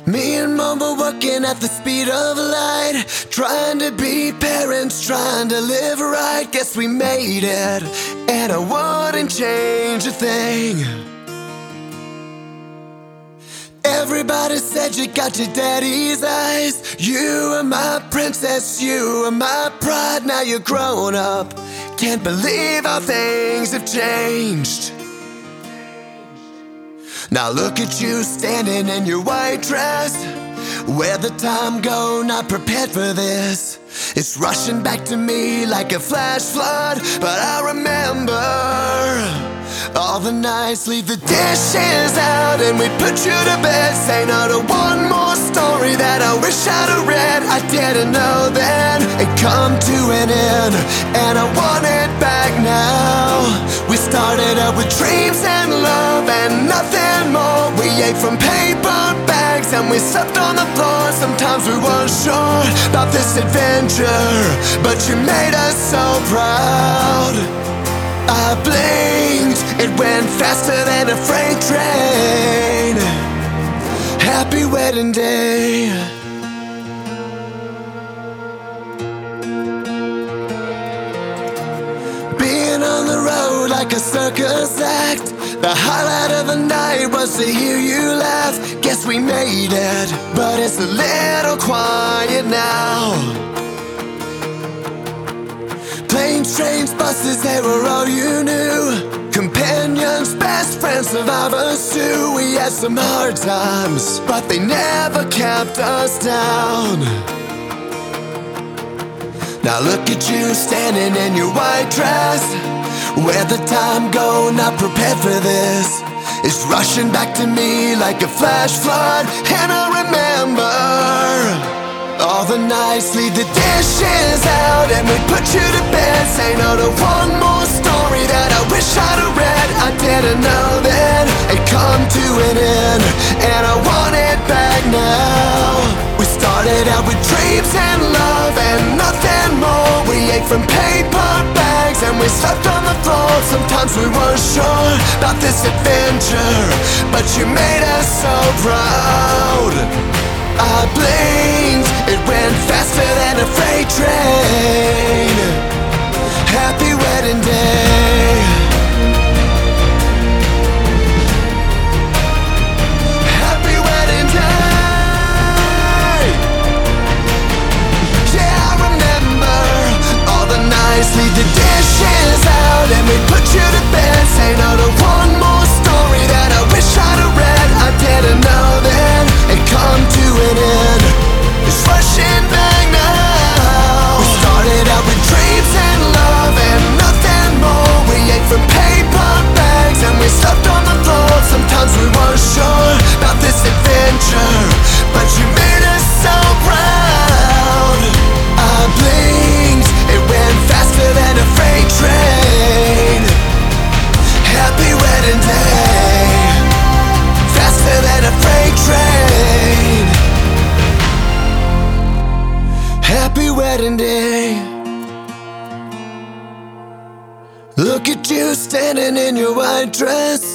Me and Mom were working at the speed of light, trying to be parents, trying to live right. Guess we made it, and I wouldn't change a thing. Everybody said you got your daddy's eyes. You are my princess, you are my pride. Now you're grown up, can't believe how things have changed. Now look at you standing in your white dress. Where'd the time go? Not prepared for this. It's rushing back to me like a flash flood. But I remember all the nights, leave the dishes out and we'd put you to bed. Say no to one more story that I wish I'd have read. I didn't know then it come to an end, and I want it back now. We started out with dreams and love and nothing more. We ate from paper bags and we slept on the floor. Sometimes we weren't sure about this adventure, but you made us so proud. I blinked, it went faster than a freight train. Happy wedding day. Being on the road like a circus act, the highlight of the night was to hear you laugh. Guess we made it, but it's a little quiet now. Planes, trains, buses, they were all you knew. Companions, best friends, survivors too. We had some hard times, but they never kept us down. Now look at you standing in your white dress. Where'd the time go? Not prepared for this. It's rushing back to me like a flash flood. And I remember all the nights, leave the dishes out and we put you to bed. Say no to one more story that I wish I'd have read. I didn't know then it come to an end, and I want it back now. We started out with dreams and love and nothing more. We ate from paper bags and we slept on the floor. Sometimes we weren't sure about this adventure, but you made us so proud. I blinked, it went faster than a freight train. Happy wedding day. Happy wedding day. Yeah, I remember all the nights, leave the dishes out and we put you to bed. Say no to one more story that I wish I'd have read. I didn't know then it come to an end. It's rushing back now. We started out with dreams and love and nothing more. We ate from paper bags and we slept on the floor. Sometimes we weren't sure about this adventure, but you made us so proud. I blinked, it went faster than a freight train. Happy wedding day. Faster than a freight train. Happy wedding day. Look at you standing in your white dress.